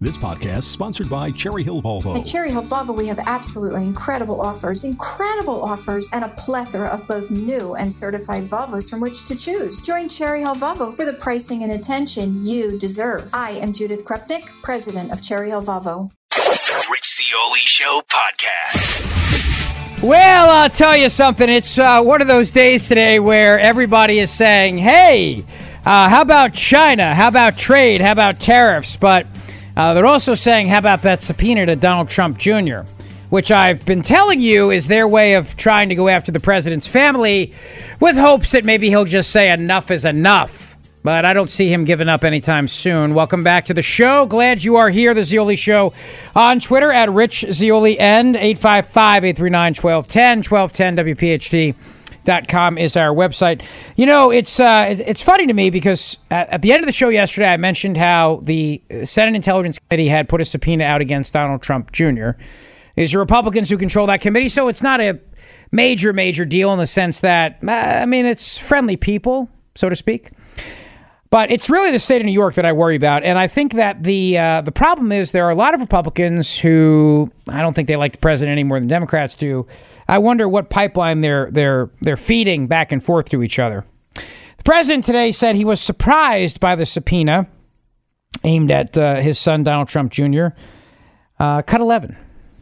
This podcast is sponsored by Cherry Hill Volvo. At Cherry Hill Volvo, we have absolutely incredible offers, and a plethora of both new and certified Volvos from which to choose. Join Cherry Hill Volvo for the pricing and attention you deserve. I am Judith Krupnik, president of Cherry Hill Volvo. Rich Zeoli Show podcast. Well, I'll tell you something. It's one of those days today where everybody is saying, hey, how about China? How about trade? How about tariffs? But they're also saying, how about that subpoena to Donald Trump Jr., which I've been telling you is their way of trying to go after the president's family with hopes that maybe he'll just say enough is enough. But I don't see him giving up anytime soon. Welcome back to the show. Glad you are here. The Zeoli Show on Twitter at Rich Zeoli End, 855-839-1210, 1210 WPHT.com is our website. You know, it's funny to me because at the end of the show yesterday, I mentioned how the Senate Intelligence Committee had put a subpoena out against Donald Trump Jr. These are Republicans who control that committee, so it's not a major deal in the sense that, it's friendly people, so to speak. But it's really the state of New York that I worry about, and I think that the problem is there are a lot of Republicans who I don't think they like the president any more than Democrats do. I wonder what pipeline they're feeding back and forth to each other. The president today said he was surprised by the subpoena aimed at his son Donald Trump Jr. Cut 11.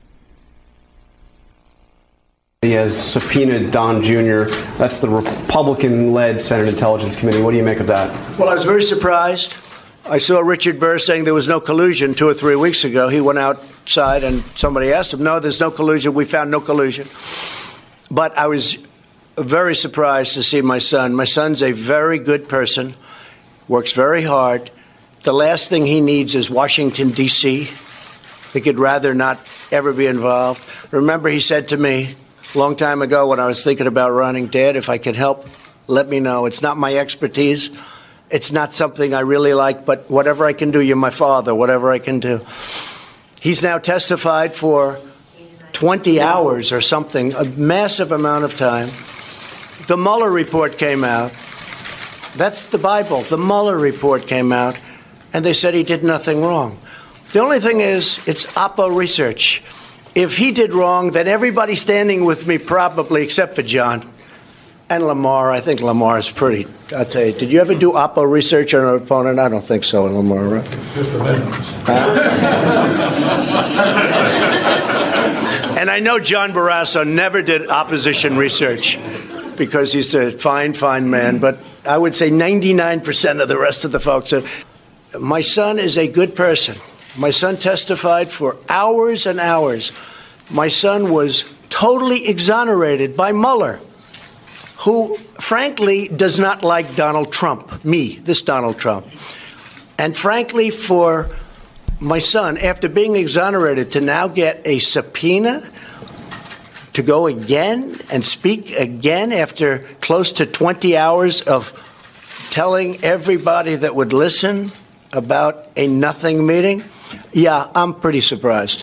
He has subpoenaed Don Jr. That's the Republican-led Senate Intelligence Committee. What do you make of that? Well, I was very surprised. I saw Richard Burr saying there was no collusion 2 or 3 weeks ago. He went outside and somebody asked him, no, there's no collusion. We found no collusion. But I was very surprised to see my son. My son's a very good person, works very hard. The last thing he needs is Washington, D.C. He could rather not ever be involved. Remember, he said to me, a long time ago when I was thinking about running, Dad, if I can help, let me know. It's not my expertise. It's not something I really like, but whatever I can do, you're my father, whatever I can do. He's now testified for 20 hours or something, a massive amount of time. The Mueller report came out. That's the Bible. The Mueller report came out, and they said he did nothing wrong. The only thing is, it's Oppo research. If he did wrong, then everybody standing with me probably, except for John and Lamar. I think Lamar is pretty. I'll tell you, did you ever do Oppo research on an opponent? I don't think so, Lamar, right? And I know John Barrasso never did opposition research because he's a fine man. But I would say 99% of the rest of the folks. My son is a good person. My son testified for hours and hours. My son was totally exonerated by Mueller, who, frankly, does not like Donald Trump, this Donald Trump. And frankly, for my son, after being exonerated, to now get a subpoena to go again and speak again after close to 20 hours of telling everybody that would listen about a nothing meeting, yeah, I'm pretty surprised.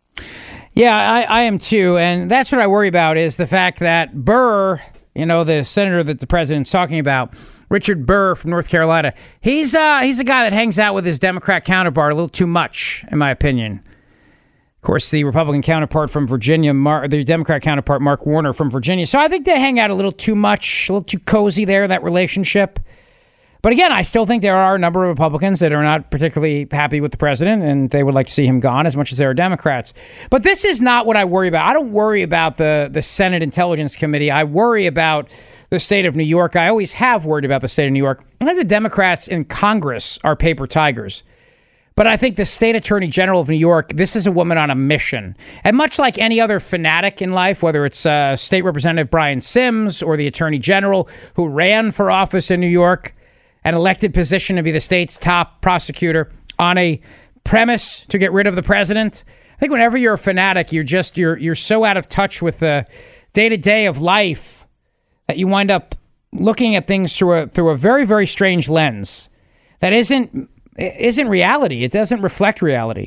Yeah, I am too. And that's what I worry about is the fact that Burr, the senator that the president's talking about, Richard Burr from North Carolina, he's a guy that hangs out with his Democrat counterpart a little too much, in my opinion. Of course, the Republican counterpart from Virginia, the Democrat counterpart, Mark Warner from Virginia. So I think they hang out a little too much, a little too cozy there, that relationship. But again, I still think there are a number of Republicans that are not particularly happy with the president, and they would like to see him gone as much as there are Democrats. But this is not what I worry about. I don't worry about the Senate Intelligence Committee. I worry about the state of New York. I always have worried about the state of New York. I think the Democrats in Congress are paper tigers. But I think the state attorney general of New York, this is a woman on a mission. And much like any other fanatic in life, whether it's State Representative Brian Sims or the attorney general who ran for office in New York, an elected position to be the state's top prosecutor on a premise to get rid of the president. I think whenever you're a fanatic, you're so out of touch with the day-to-day of life that you wind up looking at things through a very, very strange lens that isn't reality. It doesn't reflect reality.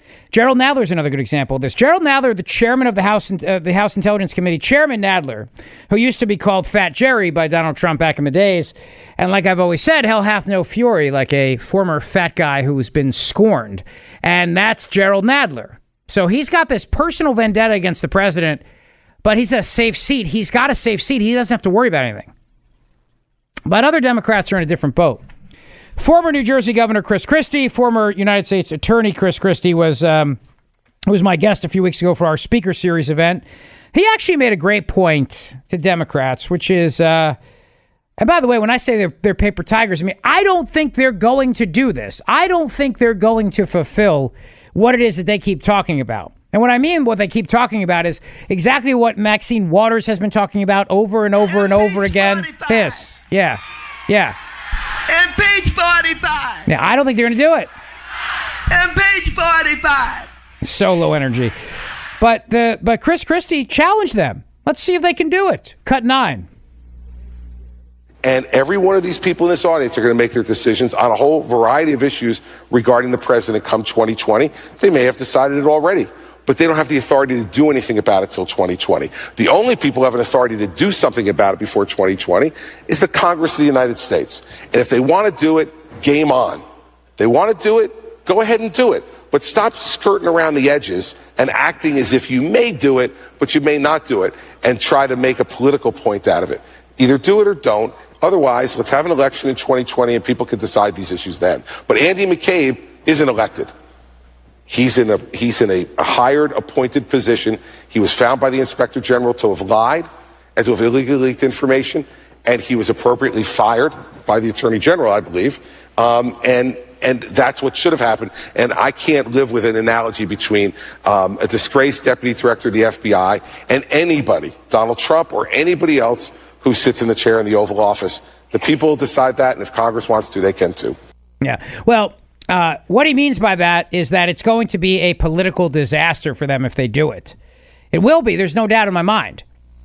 Gerald Nadler is another good example of this. Gerald Nadler, the chairman of the House Intelligence Committee, Chairman Nadler, who used to be called Fat Jerry by Donald Trump back in the days, and like I've always said, hell hath no fury, like a former fat guy who's been scorned. And that's Gerald Nadler. So he's got this personal vendetta against the president, but he's a safe seat. He's got a safe seat. He doesn't have to worry about anything. But other Democrats are in a different boat. Former New Jersey Governor Chris Christie, former United States Attorney Chris Christie was my guest a few weeks ago for our Speaker Series event. He actually made a great point to Democrats, which is, and by the way, when I say they're paper tigers, I mean, I don't think they're going to do this. I don't think they're going to fulfill what it is that they keep talking about. And what I mean what they keep talking about is exactly what Maxine Waters has been talking about over and over and over again. 45. This. Yeah. And page 45. Yeah, I don't think they're going to do it. And page 45. So low energy. But Chris Christie challenged them. Let's see if they can do it. Cut 9. And every one of these people in this audience are going to make their decisions on a whole variety of issues regarding the president come 2020. They may have decided it already, but they don't have the authority to do anything about it till 2020. The only people who have an authority to do something about it before 2020 is the Congress of the United States. And if they want to do it, game on. They want to do it, go ahead and do it. But stop skirting around the edges and acting as if you may do it, but you may not do it, and try to make a political point out of it. Either do it or don't. Otherwise, let's have an election in 2020 and people can decide these issues then. But Andy McCabe isn't elected. He's in a hired, appointed position. He was found by the Inspector General to have lied and to have illegally leaked information, and he was appropriately fired by the Attorney General, I believe. And that's what should have happened. And I can't live with an analogy between a disgraced deputy director of the FBI and anybody, Donald Trump or anybody else who sits in the chair in the Oval Office. The people will decide that, and if Congress wants to, they can too. Yeah. Well, what he means by that is that it's going to be a political disaster for them if they do it. It will be. There's no doubt in my mind.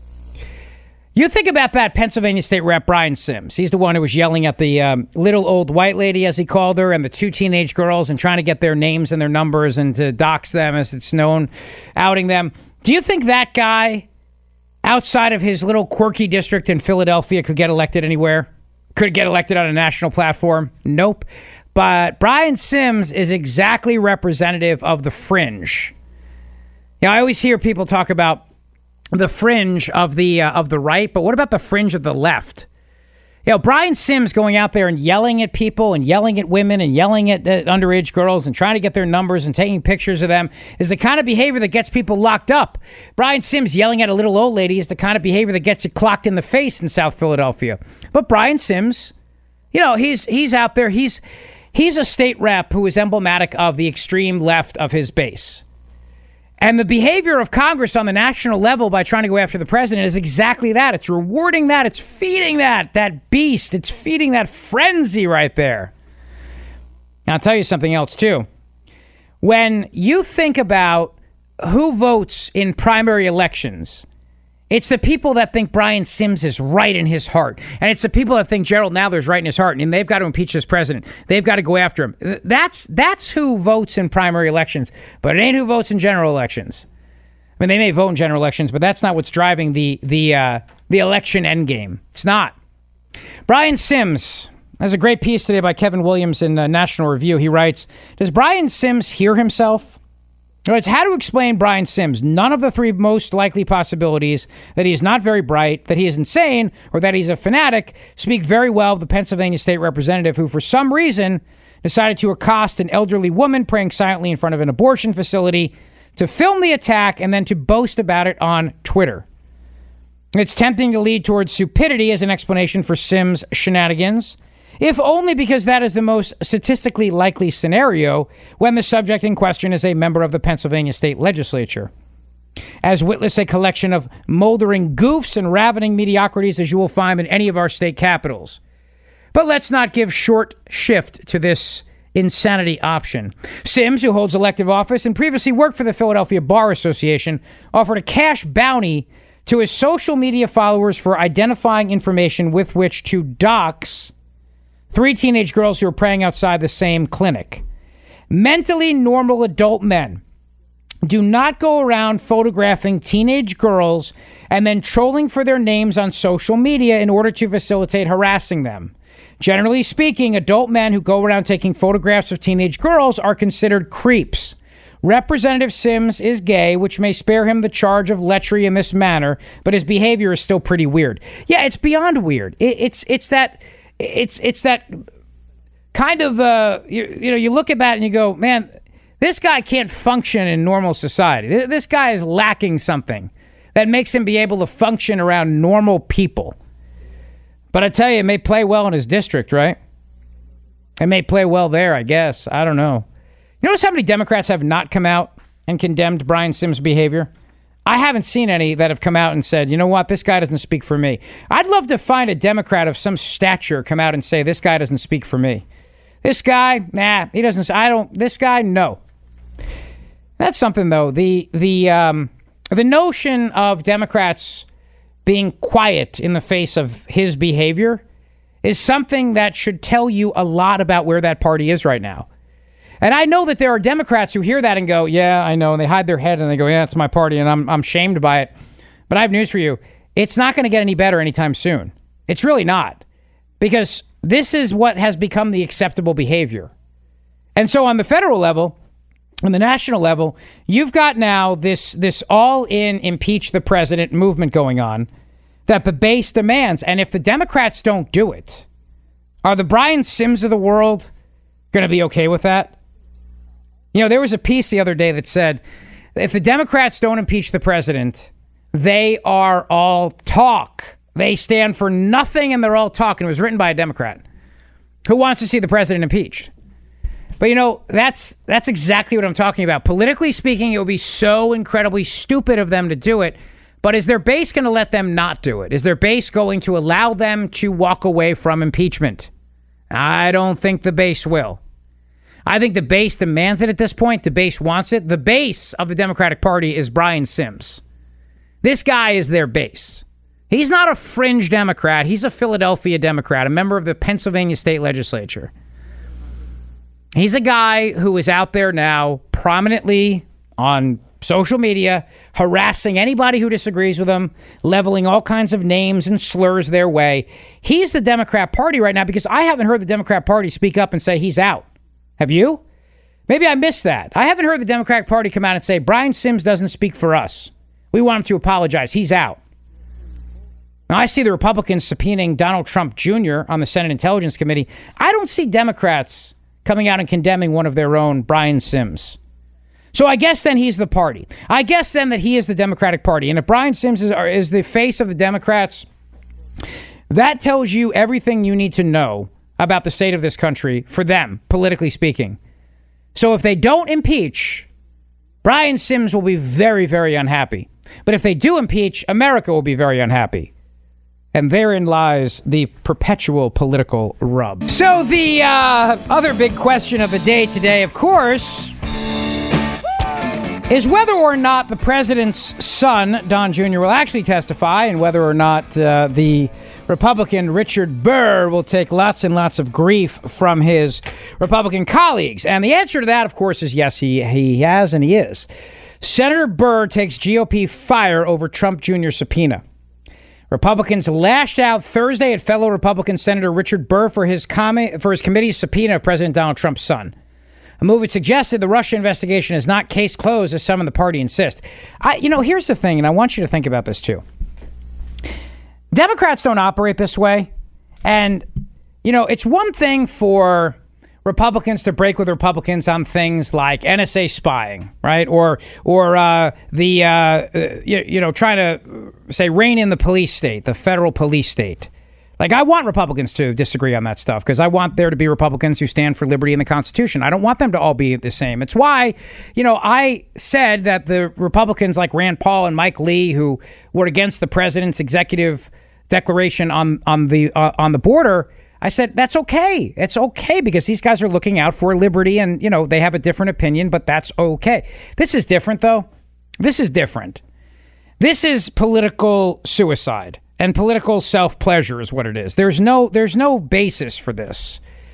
You think about that Pennsylvania State Rep Brian Sims. He's the one who was yelling at the little old white lady, as he called her, and the 2 teenage girls and trying to get their names and their numbers and to dox them, as it's known, outing them. Do you think that guy, outside of his little quirky district in Philadelphia, could get elected anywhere? Could get elected on a national platform? Nope. But Brian Sims is exactly representative of the fringe. You know, I always hear people talk about the fringe of the right, but what about the fringe of the left? You know, Brian Sims going out there and yelling at people and yelling at women and yelling at underage girls and trying to get their numbers and taking pictures of them is the kind of behavior that gets people locked up. Brian Sims yelling at a little old lady is the kind of behavior that gets you clocked in the face in South Philadelphia. But Brian Sims, you know, he's out there. He's a state rep who is emblematic of the extreme left of his base. And the behavior of Congress on the national level by trying to go after the president is exactly that. It's rewarding that. It's feeding that beast. It's feeding that frenzy right there. Now, I'll tell you something else, too. When you think about who votes in primary elections, it's the people that think Brian Sims is right in his heart. And it's the people that think Gerald Nadler is right in his heart. And they've got to impeach this president. They've got to go after him. That's who votes in primary elections. But it ain't who votes in general elections. I mean, they may vote in general elections, but that's not what's driving the election endgame. It's not. Brian Sims. There's a great piece today by Kevin Williams in National Review. He writes, does Brian Sims hear himself? It's how to explain Brian Sims. None of the 3 most likely possibilities, that he is not very bright, that he is insane, or that he's a fanatic, speak very well of the Pennsylvania state representative who, for some reason, decided to accost an elderly woman praying silently in front of an abortion facility, to film the attack, and then to boast about it on Twitter. It's tempting to lead towards stupidity as an explanation for Sims' shenanigans, if only because that is the most statistically likely scenario when the subject in question is a member of the Pennsylvania state legislature. As witless a collection of moldering goofs and ravening mediocrities as you will find in any of our state capitals. But let's not give short shift to this insanity option. Sims, who holds elective office and previously worked for the Philadelphia Bar Association, offered a cash bounty to his social media followers for identifying information with which to dox 3 teenage girls who were praying outside the same clinic. Mentally normal adult men do not go around photographing teenage girls and then trolling for their names on social media in order to facilitate harassing them. Generally speaking, adult men who go around taking photographs of teenage girls are considered creeps. Representative Sims is gay, which may spare him the charge of lechery in this manner, but his behavior is still pretty weird. Yeah, it's beyond weird. It's that kind of you look at that and you go, man, this guy can't function in normal society. This guy is lacking something that makes him be able to function around normal people. But I tell you, it may play well in his district, right? It may play well there, I guess. I don't know. You notice how many Democrats have not come out and condemned Brian Sims' behavior? I haven't seen any that have come out and said, you know what, this guy doesn't speak for me. I'd love to find a Democrat of some stature come out and say, this guy doesn't speak for me. This guy, nah, he doesn't. This guy, no. That's something, though. The notion of Democrats being quiet in the face of his behavior is something that should tell you a lot about where that party is right now. And I know that there are Democrats who hear that and go, yeah, I know. And they hide their head and they go, yeah, it's my party and I'm shamed by it. But I have news for you. It's not going to get any better anytime soon. It's really not. Because this is what has become the acceptable behavior. And so on the federal level, on the national level, you've got now this all-in impeach the president movement going on that the base demands. And if the Democrats don't do it, are the Brian Sims of the world going to be okay with that? You know, there was a piece the other day that said, if the Democrats don't impeach the president, they are all talk. They stand for nothing and they're all talk. And it was written by a Democrat who wants to see the president impeached. But, you know, that's exactly what I'm talking about. Politically speaking, it would be so incredibly stupid of them to do it. But is their base going to let them not do it? Is their base going to allow them to walk away from impeachment? I don't think the base will. I think the base demands it at this point. The base wants it. The base of the Democratic Party is Brian Sims. This guy is their base. He's not a fringe Democrat. He's a Philadelphia Democrat, a member of the Pennsylvania state legislature. He's a guy who is out there now prominently on social media, harassing anybody who disagrees with him, leveling all kinds of names and slurs their way. He's the Democrat Party right now because I haven't heard the Democrat Party speak up and say he's out. Have you? Maybe I missed that. I haven't heard the Democratic Party come out and say, Brian Sims doesn't speak for us. We want him to apologize. He's out. Now, I see the Republicans subpoenaing Donald Trump Jr. on the Senate Intelligence Committee. I don't see Democrats coming out and condemning one of their own, Brian Sims. So I guess then he's the party. I guess then that he is the Democratic Party. And if Brian Sims is the face of the Democrats, that tells you everything you need to know about the state of this country for them, politically speaking. So if they don't impeach, Brian Sims will be very, very unhappy. But if they do impeach, America will be very unhappy. And therein lies the perpetual political rub. So the other big question of the day today, of course, is whether or not the president's son, Don Jr., will actually testify, and whether or not the Republican Richard Burr will take lots and lots of grief from his Republican colleagues. And the answer to that, of course, is yes, he has, and he is. Senator Burr takes GOP fire over Trump Jr. subpoena. Republicans lashed out Thursday at fellow Republican Senator Richard Burr for his committee's subpoena of President Donald Trump's son. A move that suggested the Russia investigation is not case closed, as some in the party insist. Here's the thing, and I want you to think about this too. Democrats don't operate this way. And, it's one thing for Republicans to break with Republicans on things like NSA spying, right? Or trying to say rein in the police state, the federal police state. Like, I want Republicans to disagree on that stuff because I want there to be Republicans who stand for liberty and the Constitution. I don't want them to all be the same. It's why, I said that the Republicans like Rand Paul and Mike Lee, who were against the president's executive declaration on the border, I said, that's okay. It's okay because these guys are looking out for liberty and, they have a different opinion, but that's okay. This is different, though. This is different. This is political suicide. And political self-pleasure is what it is. There's no basis for this.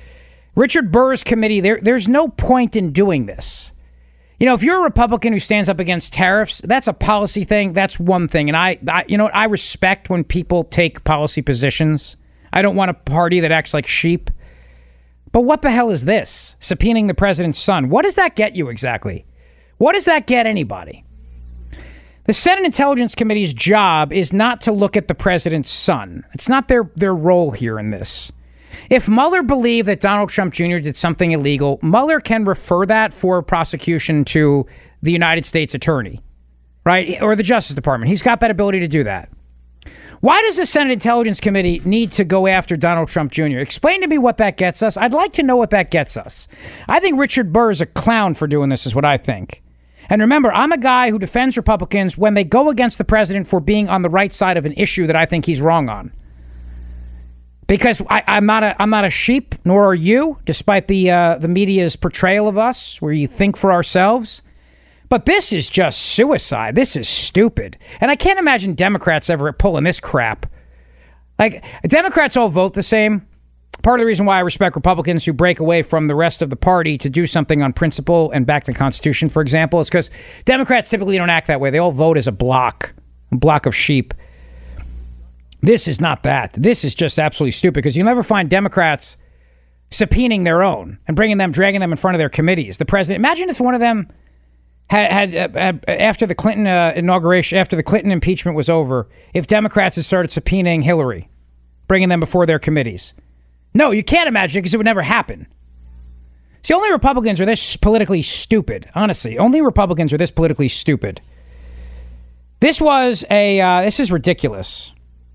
Richard Burr's committee, there's no point in doing this. You know, if you're a Republican who stands up against tariffs, that's a policy thing. That's one thing. And I respect when people take policy positions. I don't want a party that acts like sheep. But what the hell is this? Subpoenaing the president's son. What does that get you exactly? What does that get anybody? The Senate Intelligence Committee's job is not to look at the president's son. It's not their role here in this. If Mueller believed that Donald Trump Jr. did something illegal, Mueller can refer that for prosecution to the United States Attorney, right? Or the Justice Department. He's got that ability to do that. Why does the Senate Intelligence Committee need to go after Donald Trump Jr.? Explain to me what that gets us. I'd like to know what that gets us. I think Richard Burr is a clown for doing this, is what I think. And remember, I'm a guy who defends Republicans when they go against the president for being on the right side of an issue that I think he's wrong on. Because I'm not a sheep, nor are you, despite the media's portrayal of us, where you think for ourselves. But this is just suicide. This is stupid. And I can't imagine Democrats ever pulling this crap. Like, Democrats all vote the same. Part of the reason why I respect Republicans who break away from the rest of the party to do something on principle and back the Constitution, for example, is because Democrats typically don't act that way. They all vote as a block of sheep. This is not that. This is just absolutely stupid, because you'll never find Democrats subpoenaing their own and dragging them in front of their committees. The president, imagine if one of them had after the Clinton inauguration, after the Clinton impeachment was over, if Democrats had started subpoenaing Hillary, bringing them before their committees. No, you can't imagine it, because it would never happen. See, only Republicans are this politically stupid. Honestly, only Republicans are this politically stupid. This is ridiculous.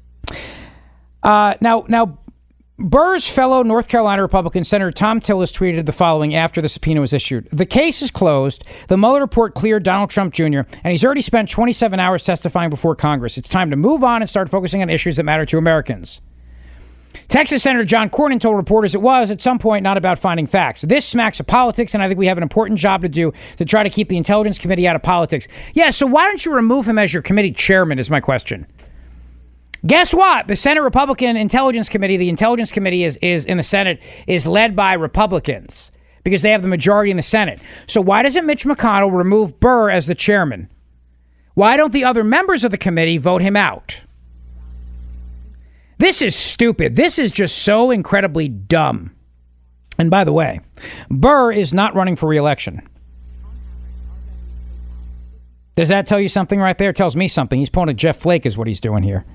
Now, Burr's fellow North Carolina Republican Senator Thom Tillis tweeted the following after the subpoena was issued. The case is closed. The Mueller report cleared Donald Trump Jr., and he's already spent 27 hours testifying before Congress. It's time to move on and start focusing on issues that matter to Americans. Texas Senator John Cornyn told reporters it was, at some point, not about finding facts. This smacks of politics, and I think we have an important job to do to try to keep the Intelligence Committee out of politics. Yeah, so why don't you remove him as your committee chairman, is my question. Guess what? The Senate Republican Intelligence Committee, the Intelligence Committee is in the Senate, is led by Republicans because they have the majority in the Senate. So why doesn't Mitch McConnell remove Burr as the chairman? Why don't the other members of the committee vote him out? This is stupid. This is just so incredibly dumb. And by the way, Burr is not running for re-election. Does that tell you something right there? It tells me something. He's pulling a Jeff Flake is what he's doing here.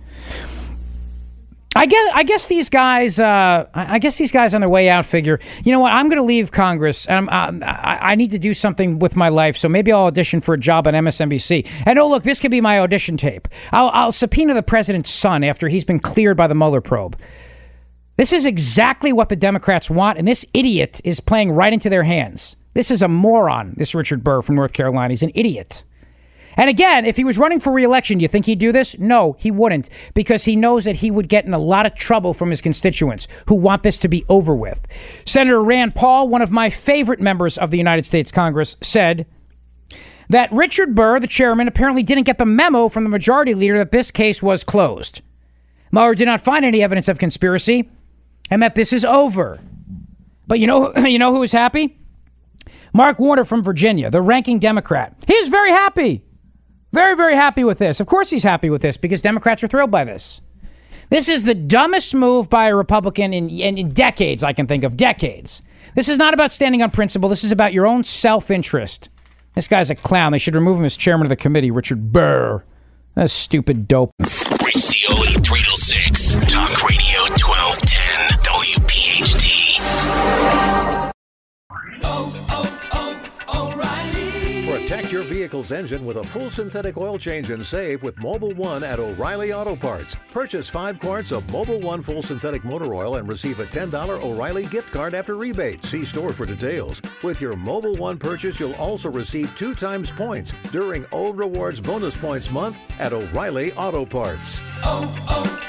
I guess these guys on their way out figure, you know what, I'm going to leave Congress, and I need to do something with my life, so maybe I'll audition for a job on MSNBC. And oh, look, this could be my audition tape. I'll subpoena the president's son after he's been cleared by the Mueller probe. This is exactly what the Democrats want, and this idiot is playing right into their hands. This is a moron, this Richard Burr from North Carolina. He's an idiot. And again, if he was running for re-election, do you think he'd do this? No, he wouldn't, because he knows that he would get in a lot of trouble from his constituents who want this to be over with. Senator Rand Paul, one of my favorite members of the United States Congress, said that Richard Burr, the chairman, apparently didn't get the memo from the majority leader that this case was closed. Mueller did not find any evidence of conspiracy and that this is over. But you know who was happy? Mark Warner from Virginia, the ranking Democrat. He is very happy. Very, very happy with this. Of course he's happy with this, because Democrats are thrilled by this. This is the dumbest move by a Republican in decades, I can think of. Decades. This is not about standing on principle. This is about your own self-interest. This guy's a clown. They should remove him as chairman of the committee, Richard Burr. That's stupid dope. Rich Cioli, 3 to 6. Talk Radio 1210. WPHT. Protect your vehicle's engine with a full synthetic oil change and save with Mobil 1 at O'Reilly Auto Parts. Purchase 5 quarts of Mobil 1 full synthetic motor oil and receive a $10 O'Reilly gift card after rebate. See store for details. With your Mobil 1 purchase, you'll also receive 2 times points during Old Rewards Bonus Points Month at O'Reilly Auto Parts.